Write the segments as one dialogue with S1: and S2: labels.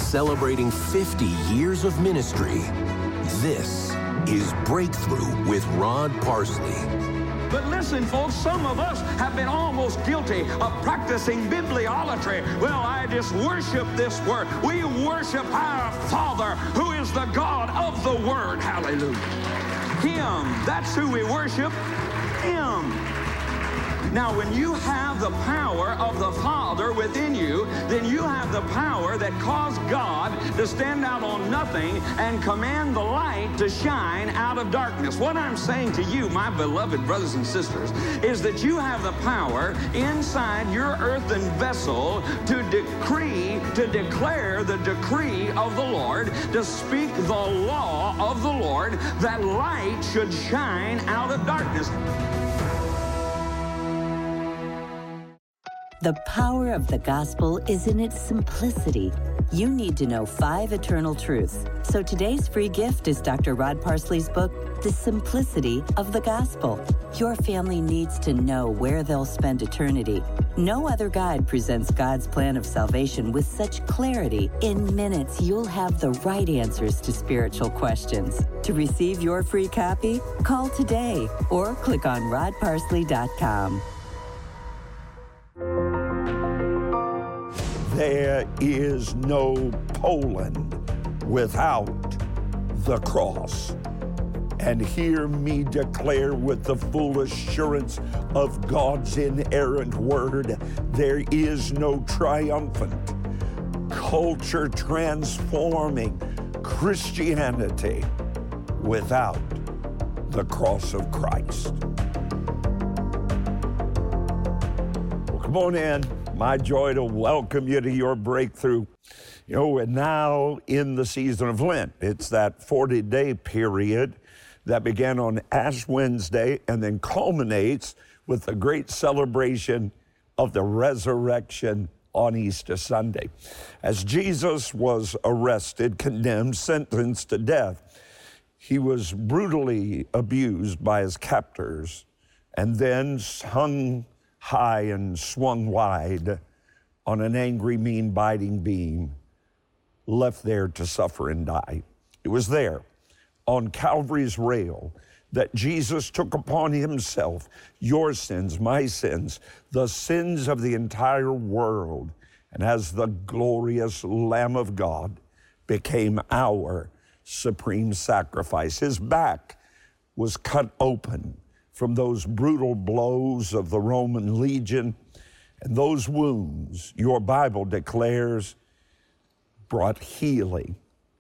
S1: Celebrating 50 years of ministry, this is Breakthrough with Rod Parsley.
S2: But listen, folks, some of us have been almost guilty of practicing bibliolatry. Well, I just worship this word. We worship our Father, who is the God of the Word. Hallelujah. Him. That's who we worship. Him. Now, when you have the power of the Father within you, then you have the power that caused God to stand out on nothing and command the light to shine out of darkness. What I'm saying to you, my beloved brothers and sisters, is that you have the power inside your earthen vessel to decree, to declare the decree of the Lord, to speak the law of the Lord, that light should shine out of darkness.
S3: The power of the gospel is in its simplicity. You need to know 5 eternal truths. So today's free gift is Dr. Rod Parsley's book, The Simplicity of the Gospel. Your family needs to know where they'll spend eternity. No other guide presents God's plan of salvation with such clarity. In minutes, you'll have the right answers to spiritual questions. To receive your free copy, call today or click on rodparsley.com.
S4: There is no Poland without the cross. And hear me declare with the full assurance of God's inerrant word, there is no triumphant, culture-transforming Christianity without the cross of Christ. Well, come on in. My joy to welcome you to your breakthrough. You know, we're now in the season of Lent. It's that 40-day period that began on Ash Wednesday and then culminates with the great celebration of the resurrection on Easter Sunday. As Jesus was arrested, condemned, sentenced to death, he was brutally abused by his captors and then hung high and swung wide on an angry, mean, biting beam, left there to suffer and die. It was there on Calvary's rail that Jesus took upon himself your sins, my sins, the sins of the entire world, and as the glorious Lamb of God became our supreme sacrifice. His back was cut open from those brutal blows of the Roman legion, and those wounds, your Bible declares, brought healing,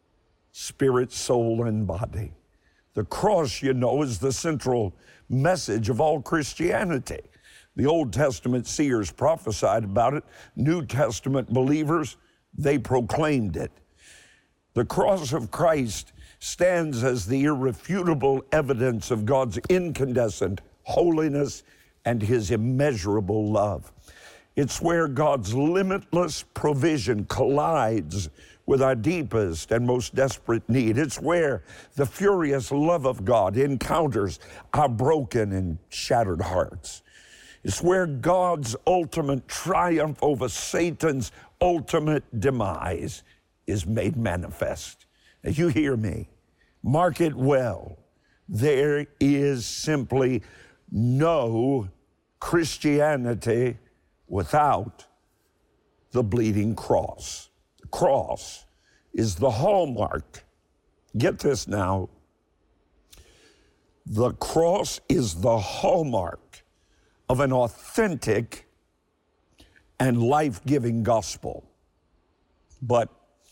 S4: spirit, soul, and body. The cross, you know, is the central message of all Christianity. The Old Testament seers prophesied about it. New Testament believers, they proclaimed it. The cross of Christ stands as the irrefutable evidence of God's incandescent holiness and his immeasurable love. It's where God's limitless provision collides with our deepest and most desperate need. It's where the furious love of God encounters our broken and shattered hearts. It's where God's ultimate triumph over Satan's ultimate demise is made manifest. Now, you hear me. Mark it well. There is simply no Christianity without the bleeding cross. The cross is the hallmark. Get this now. The cross is the hallmark of an authentic and life-giving gospel. But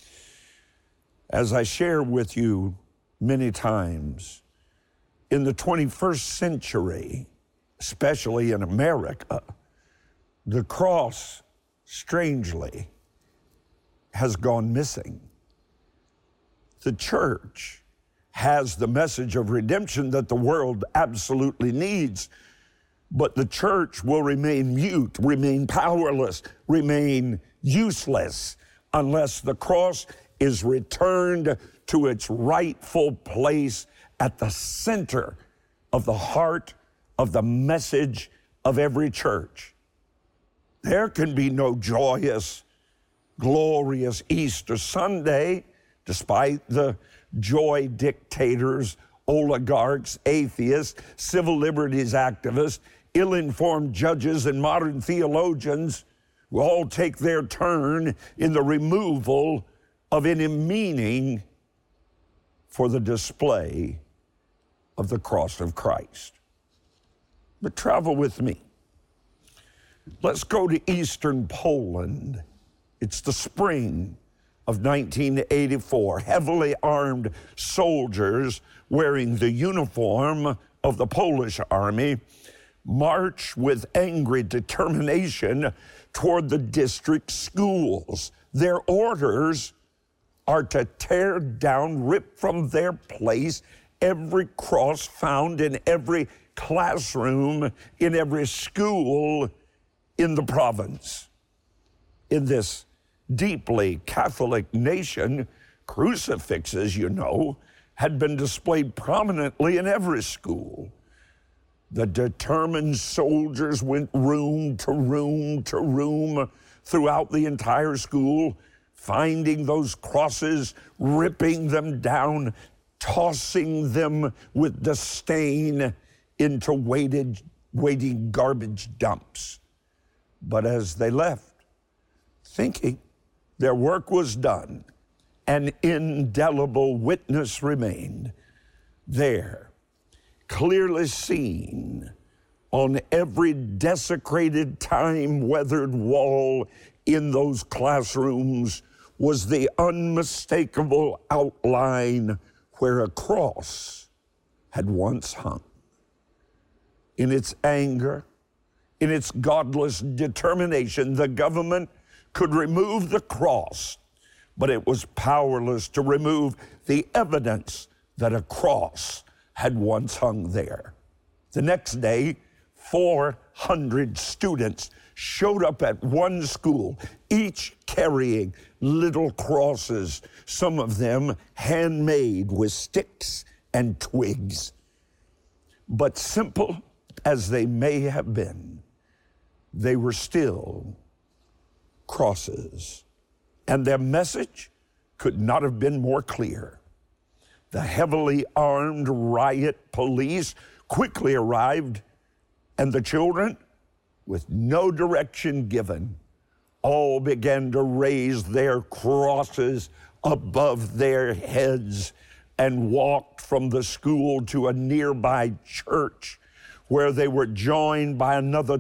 S4: as I share with you many times, in the 21st century, especially in America, the cross, strangely, has gone missing. The church has the message of redemption that the world absolutely needs, but the church will remain mute, remain powerless, remain useless unless the cross is returned to its rightful place at the center of the heart of the message of every church. There can be no joyous glorious Easter Sunday, despite the joy dictators, oligarchs, atheists, civil liberties activists, ill-informed judges, and modern theologians who all take their turn in the removal of any meaning for the display of the cross of Christ. But travel with me. Let's go to Eastern Poland. It's the spring of 1984. Heavily armed soldiers wearing the uniform of the Polish army march with angry determination toward the district schools. Their orders are to tear down, rip from their place, every cross found in every classroom, in every school in the province. In this deeply Catholic nation, crucifixes, had been displayed prominently in every school. The determined soldiers went room to room to room throughout the entire school, finding those crosses, ripping them down, tossing them with disdain into waiting garbage dumps. But as they left, thinking their work was done, an indelible witness remained there, clearly seen on every desecrated, time-weathered wall in those classrooms was the unmistakable outline where a cross had once hung. In its anger, in its godless determination, the government could remove the cross, but it was powerless to remove the evidence that a cross had once hung there. The next day, 400 students showed up at one school, each carrying little crosses, some of them handmade with sticks and twigs. But simple as they may have been, they were still crosses. And their message could not have been more clear. The heavily armed riot police quickly arrived, and the children, with no direction given, all began to raise their crosses above their heads and walked from the school to a nearby church, where they were joined by another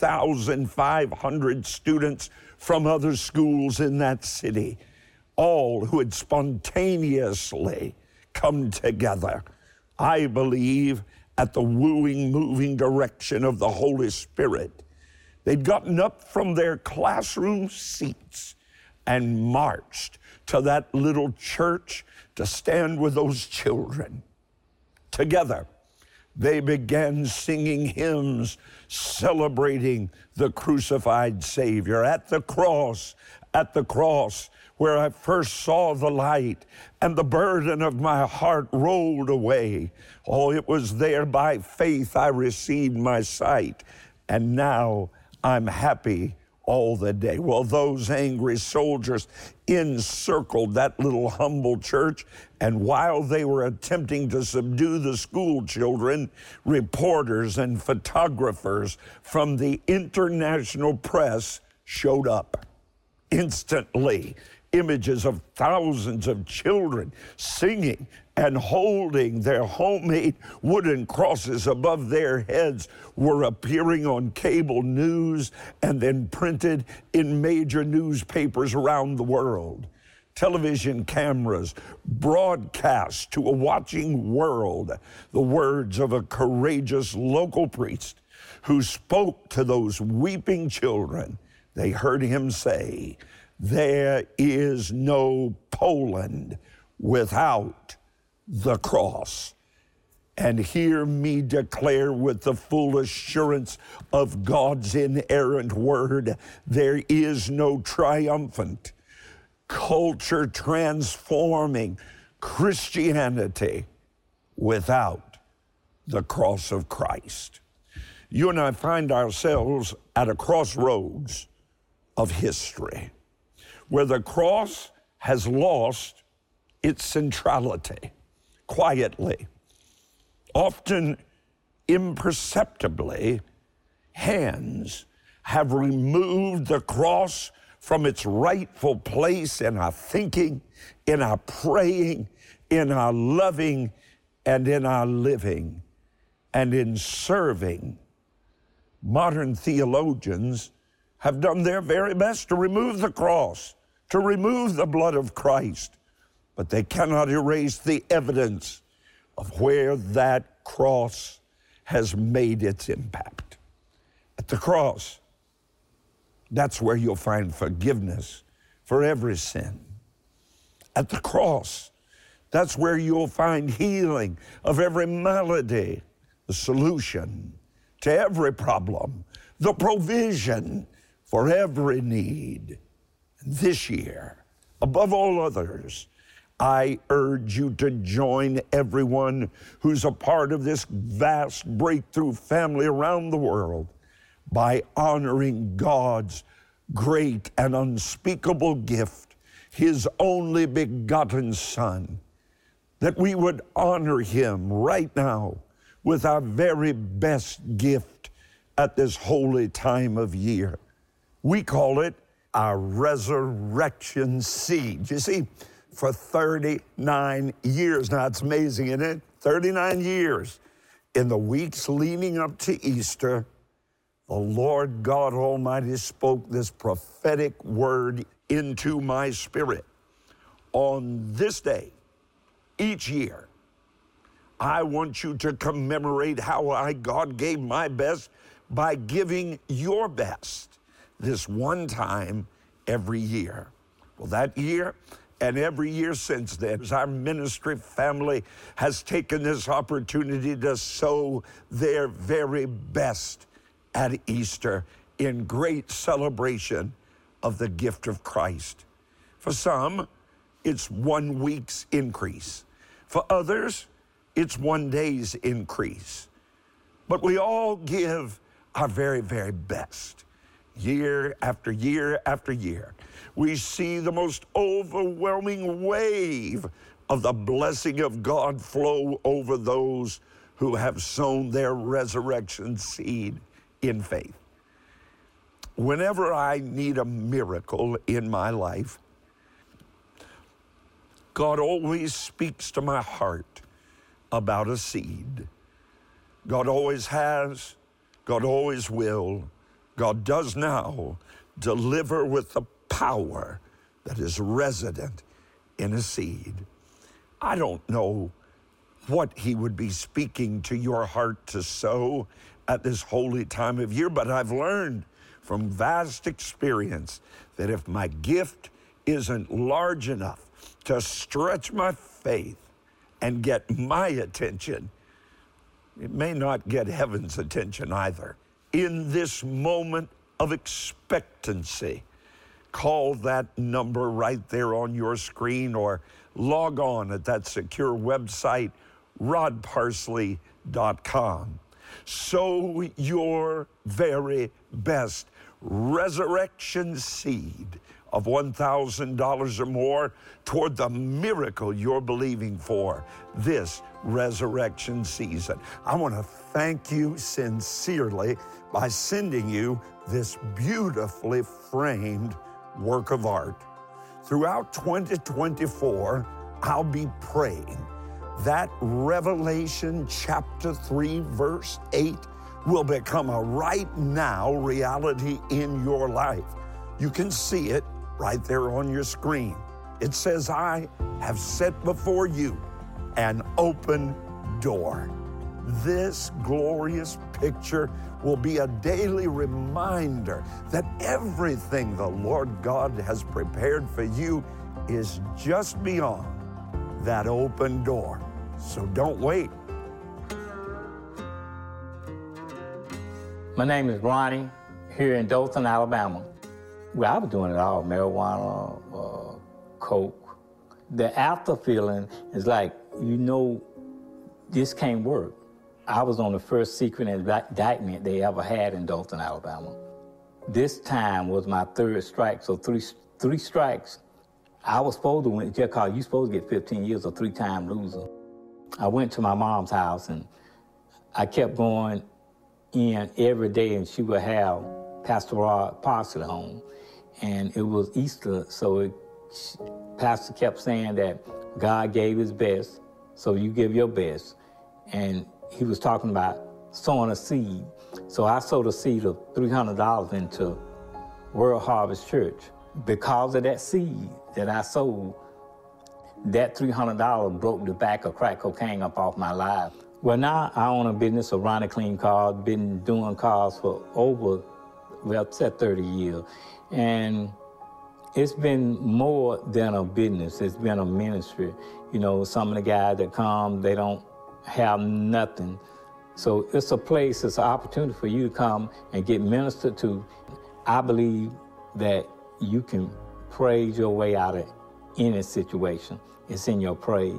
S4: 2,500 students from other schools in that city, all who had spontaneously come together, I believe, at the wooing, moving direction of the Holy Spirit. They'd gotten up from their classroom seats and marched to that little church to stand with those children. Together, they began singing hymns celebrating the crucified Savior. At the cross, where I first saw the light and the burden of my heart rolled away. Oh, it was there by faith I received my sight, and now I'm happy all the day. Well, those angry soldiers encircled that little humble church, and while they were attempting to subdue the school children, reporters and photographers from the international press showed up. Instantly, images of thousands of children singing and holding their homemade wooden crosses above their heads were appearing on cable news and then printed in major newspapers around the world. Television cameras broadcast to a watching world the words of a courageous local priest who spoke to those weeping children. They heard him say, "There is no Poland without the cross." And hear me declare with the full assurance of God's inerrant word, there is no triumphant, culture-transforming Christianity without the cross of Christ. You and I find ourselves at a crossroads of history. where the cross has lost its centrality, quietly, often imperceptibly, hands have removed the cross from its rightful place in our thinking, in our praying, in our loving, and in our living, and in serving. Modern theologians have done their very best to remove the cross, to remove the blood of Christ, but they cannot erase the evidence of where that cross has made its impact. At the cross, that's where you'll find forgiveness for every sin. At the cross, that's where you'll find healing of every malady, the solution to every problem, the provision for every need. And this year, above all others, I urge you to join everyone who's a part of this vast breakthrough family around the world by honoring God's great and unspeakable gift, His only begotten Son, that we would honor Him right now with our very best gift at this holy time of year. We call it our resurrection seed. You see, for 39 years, now it's amazing, isn't it? 39 years, in the weeks leading up to Easter, the Lord God Almighty spoke this prophetic word into my spirit. On this day, each year, I want you to commemorate how God gave my best by giving your best this one time every year. Well, that year and every year since then, our ministry family has taken this opportunity to sow their very best at Easter in great celebration of the gift of Christ. For some, it's 1 week's increase. For others, it's 1 day's increase. But we all give our very, very best. Year after year after year, we see the most overwhelming wave of the blessing of God flow over those who have sown their resurrection seed in faith. Whenever I need a miracle in my life, God always speaks to my heart about a seed. God always has, God always will, God does now deliver with the power that is resident in a seed. I don't know what He would be speaking to your heart to sow at this holy time of year, but I've learned from vast experience that if my gift isn't large enough to stretch my faith and get my attention, it may not get heaven's attention either. In this moment of expectancy, call that number right there on your screen or log on at that secure website, rodparsley.com. Sow your very best resurrection seed of $1,000 or more toward the miracle you're believing for this resurrection season. I want to thank you sincerely by sending you this beautifully framed work of art. Throughout 2024, I'll be praying that Revelation chapter 3, verse 8 will become a right now reality in your life. You can see it right there on your screen. It says, I have set before you an open door. This glorious picture will be a daily reminder that everything the Lord God has prepared for you is just beyond that open door. So don't wait.
S5: My name is Ronnie, here in Dothan, Alabama. Well, I was doing it all, marijuana, coke. The after feeling is like, this can't work. I was on the first secret indictment they ever had in Dothan, Alabama. This time was my third strike, so 3 strikes. I was supposed to win, just cause you supposed to get 15 years, a 3-time loser. I went to my mom's house and I kept going in every day, and she would have Pastor Rod Parsley home. And it was Easter, so Pastor kept saying that God gave his best, so you give your best. And he was talking about sowing a seed. So I sowed a seed of $300 into World Harvest Church. Because of that seed that I sowed, that $300 broke the back of crack cocaine up off my life. Well, now I own a business of Ronnie Clean Cars, been doing cars for over, well, said 30 years. And it's been more than a business, it's been a ministry. You know, some of the guys that come, they don't have nothing. So it's a place, it's an opportunity for you to come and get ministered to. I believe that you can praise your way out of any situation. It's in your praise.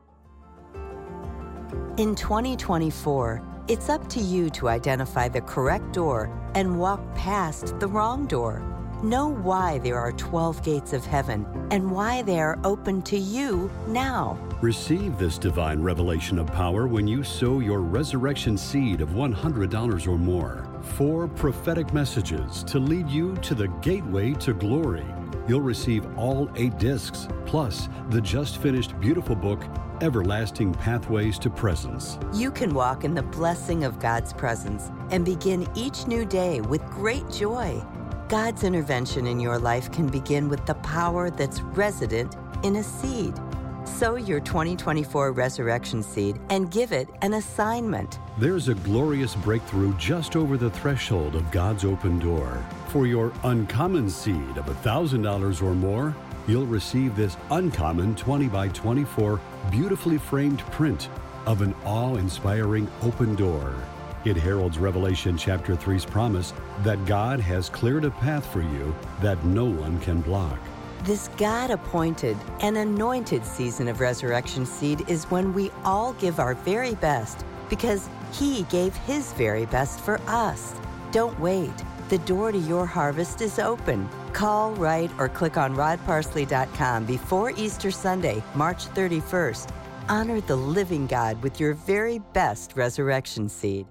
S3: In 2024, it's up to you to identify the correct door and walk past the wrong door. Know why there are 12 gates of heaven and why they are open to you now.
S6: Receive this divine revelation of power when you sow your resurrection seed of $100 or more. 4 prophetic messages to lead you to the gateway to glory. You'll receive all 8 discs, plus the just finished beautiful book, Everlasting Pathways to Presence.
S3: You can walk in the blessing of God's presence and begin each new day with great joy. God's intervention in your life can begin with the power that's resident in a seed. Sow your 2024 resurrection seed and give it an assignment.
S6: There's a glorious breakthrough just over the threshold of God's open door. For your uncommon seed of $1,000 or more, you'll receive this uncommon 20 by 24 beautifully framed print of an awe-inspiring open door. It heralds Revelation chapter 3's promise that God has cleared a path for you that no one can block.
S3: This God-appointed and anointed season of Resurrection Seed is when we all give our very best because He gave His very best for us. Don't wait. The door to your harvest is open. Call, write, or click on rodparsley.com before Easter Sunday, March 31st. Honor the living God with your very best resurrection seed.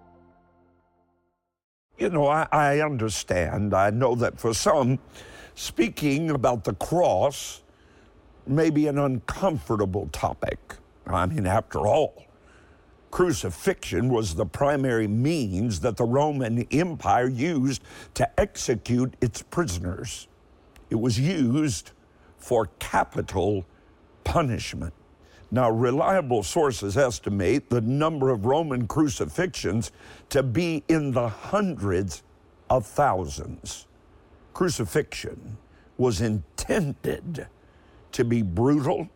S4: You know, I understand. I know that for some, speaking about the cross may be an uncomfortable topic. I mean, after all, crucifixion was the primary means that the Roman Empire used to execute its prisoners. It was used for capital punishment. Now, reliable sources estimate the number of Roman crucifixions to be in the hundreds of thousands. Crucifixion was intended to be brutal,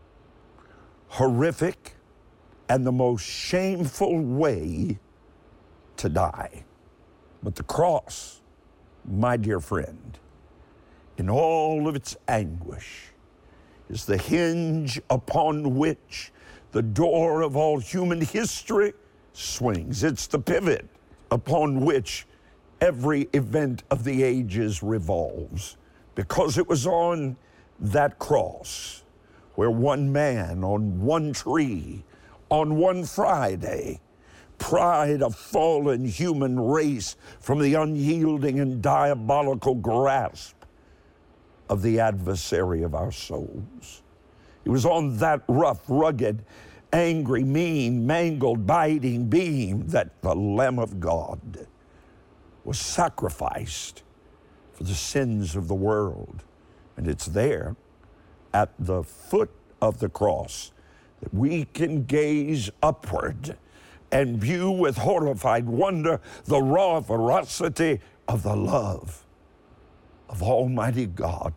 S4: horrific, and the most shameful way to die. But the cross, my dear friend, in all of its anguish, is the hinge upon which the door of all human history swings. It's the pivot upon which every event of the ages revolves, because it was on that cross where one man on one tree on one Friday pried a fallen human race from the unyielding and diabolical grasp of the adversary of our souls. It was on that rough, rugged, angry, mean, mangled, biting beam that the Lamb of God was sacrificed for the sins of the world. And it's there at the foot of the cross that we can gaze upward and view with horrified wonder the raw ferocity of the love of Almighty God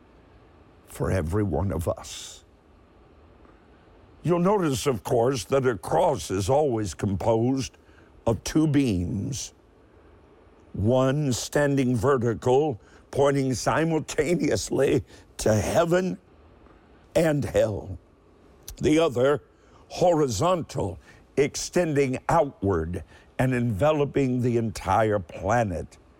S4: for every one of us. You'll notice, of course, that a cross is always composed of 2 beams, one standing vertical, pointing simultaneously to heaven and hell, the other horizontal, extending outward and enveloping the entire planet.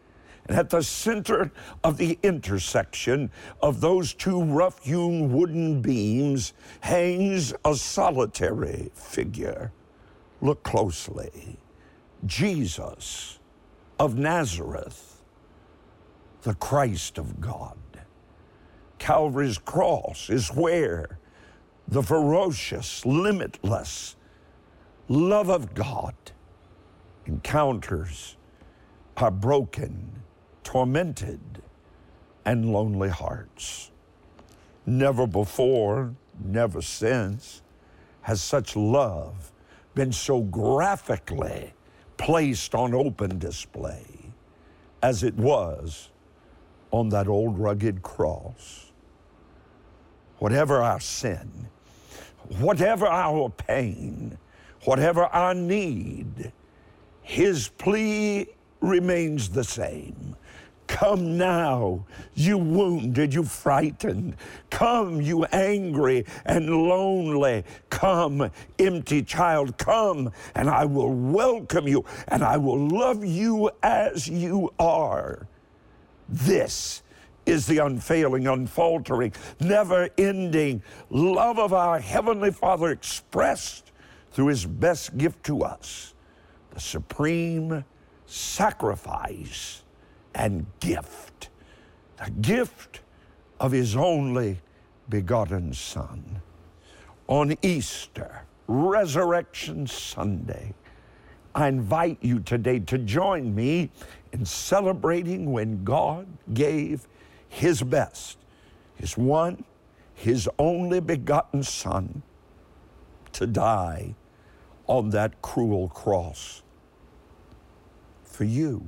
S4: And at the center of the intersection of those two rough-hewn wooden beams hangs a solitary figure. Look closely. Jesus of Nazareth, the Christ of God. Calvary's cross is where the ferocious, limitless love of God encounters our broken, tormented, and lonely hearts. Never before, never since, has such love been so graphically placed on open display as it was on that old rugged cross. Whatever our sin, whatever our pain, whatever our need, his plea remains the same. Come now, you wounded, you frightened. Come, you angry and lonely. Come, empty child, come, and I will welcome you, and I will love you as you are. This is the unfailing, unfaltering, never-ending love of our Heavenly Father expressed through his best gift to us, the supreme sacrifice and gift, the gift of his only begotten Son. On Easter, Resurrection Sunday, I invite you today to join me in celebrating when God gave his best, his one, his only begotten Son, to die on that cruel cross for you.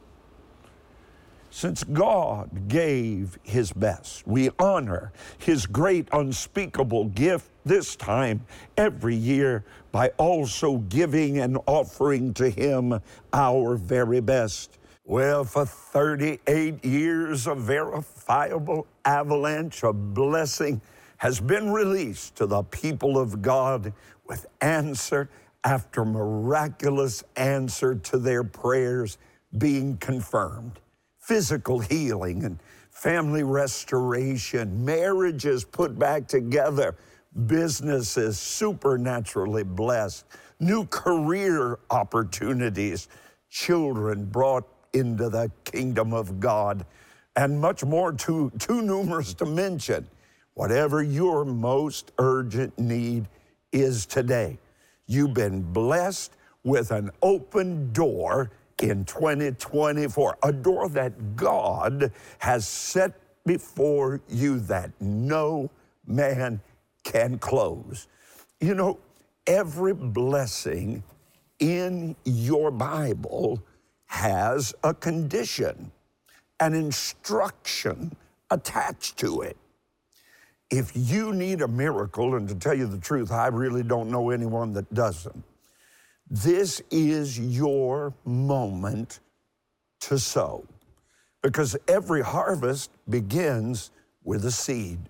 S4: Since God gave his best, we honor his great unspeakable gift this time every year by also giving and offering to him our very best. Well, for 38 years, a verifiable avalanche of blessing has been released to the people of God with answer after miraculous answer to their prayers being confirmed. Physical healing and family restoration, marriages put back together, businesses supernaturally blessed, new career opportunities, children brought into the kingdom of God, and much more too numerous to mention. Whatever your most urgent need is today, you've been blessed with an open door in 2024, a door that God has set before you that no man can close. You know, every blessing in your Bible has a condition, an instruction attached to it. If you need a miracle, and to tell you the truth, I really don't know anyone that doesn't, this is your moment to sow, because every harvest begins with a seed.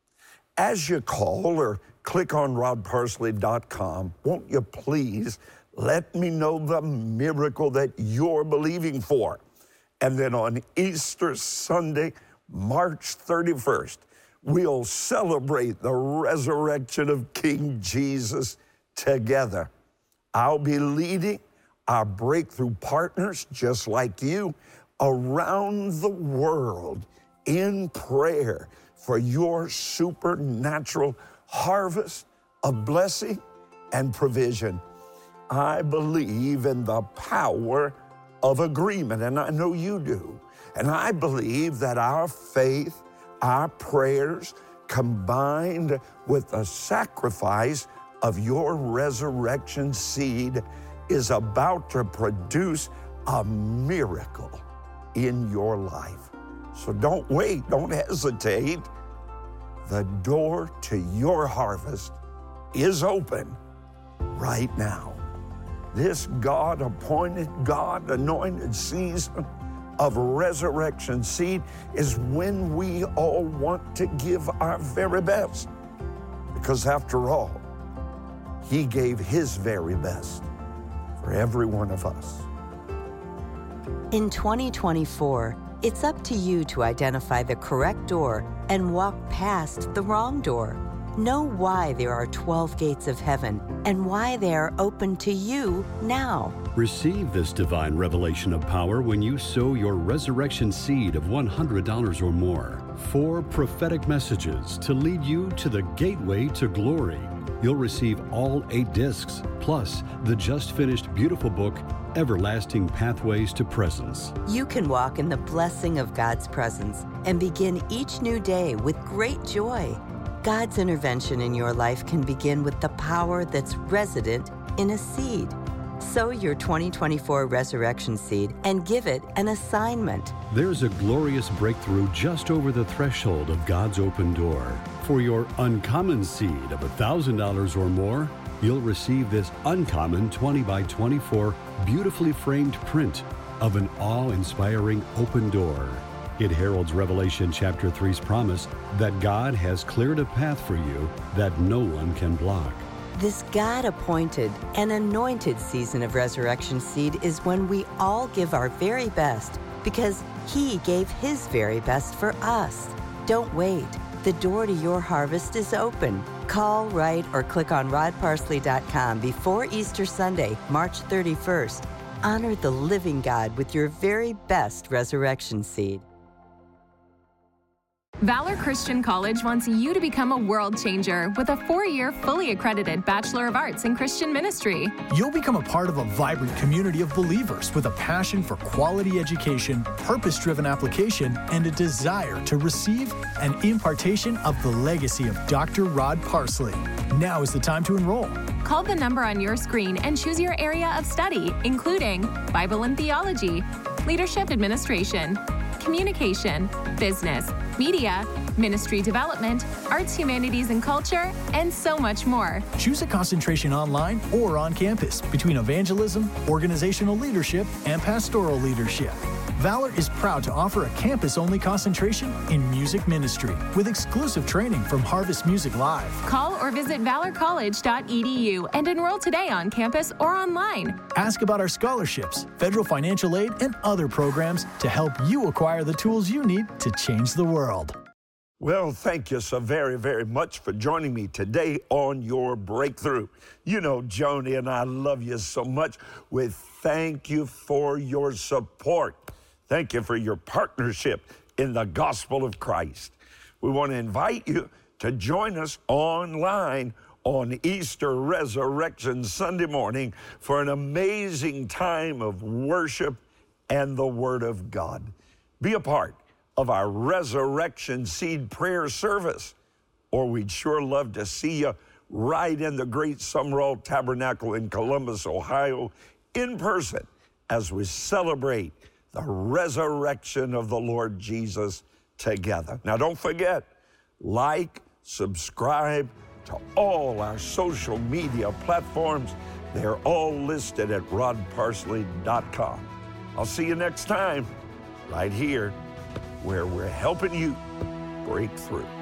S4: As you call or click on rodparsley.com, won't you please let me know the miracle that you're believing for? And then on Easter Sunday, March 31st, we'll celebrate the resurrection of King Jesus together. I'll be leading our breakthrough partners, just like you, around the world in prayer for your supernatural harvest of blessing and provision. I believe in the power of agreement, and I know you do. And I believe that our faith, our prayers, combined with the sacrifice of your resurrection seed, is about to produce a miracle in your life. So don't wait, don't hesitate. The door to your harvest is open right now. This God-appointed, God-anointed season of resurrection seed is when we all want to give our very best. Because after all, he gave his very best for every one of us.
S3: In 2024, it's up to you to identify the correct door and walk past the wrong door. Know why there are 12 gates of heaven and why they are open to you now.
S6: Receive this divine revelation of power when you sow your resurrection seed of $100 or more. 4 prophetic messages to lead you to the gateway to glory. You'll receive all 8 discs, plus the just finished beautiful book, Everlasting Pathways to Presence.
S3: You can walk in the blessing of God's presence and begin each new day with great joy. God's intervention in your life can begin with the power that's resident in a seed. Sow your 2024 resurrection seed and give it an assignment.
S6: There's a glorious breakthrough just over the threshold of God's open door. For your uncommon seed of $1,000 or more, you'll receive this uncommon 20 by 24 beautifully framed print of an awe-inspiring open door. It heralds Revelation chapter 3's promise that God has cleared a path for you that no one can block.
S3: This God-appointed and anointed season of Resurrection Seed is when we all give our very best because He gave His very best for us. Don't wait. The door to your harvest is open. Call, write, or click on rodparsley.com before Easter Sunday, March 31st. Honor the living God with your very best resurrection seed.
S7: Valor Christian College wants you to become a world changer with a 4-year fully accredited Bachelor of Arts in Christian Ministry.
S8: You'll become a part of a vibrant community of believers with a passion for quality education, purpose-driven application, and a desire to receive an impartation of the legacy of Dr. Rod Parsley. Now is the time to enroll.
S7: Call the number on your screen and choose your area of study, including Bible and Theology, Leadership Administration, Communication, Business, Media, Ministry Development, Arts, Humanities, and Culture, and so much more.
S8: Choose a concentration online or on campus between evangelism, organizational leadership, and pastoral leadership. Valor is proud to offer a campus-only concentration in music ministry with exclusive training from Harvest Music Live.
S7: Call or visit valorcollege.edu and enroll today on campus or online.
S8: Ask about our scholarships, federal financial aid, and other programs to help you acquire the tools you need to change the world.
S4: Well, thank you so very, very much for joining me today on Your Breakthrough. You know, Joni and I love you so much. We thank you for your support. Thank you for your partnership in the gospel of Christ. We want to invite you to join us online on Easter Resurrection Sunday morning for an amazing time of worship and the Word of God. Be a part of our Resurrection Seed prayer service, or we'd sure love to see you right in the Great Sumrall Tabernacle in Columbus, Ohio, in person as we celebrate the resurrection of the Lord Jesus together. Now, don't forget, like, subscribe to all our social media platforms. They're all listed at rodparsley.com. I'll see you next time, right here, where we're helping you break through.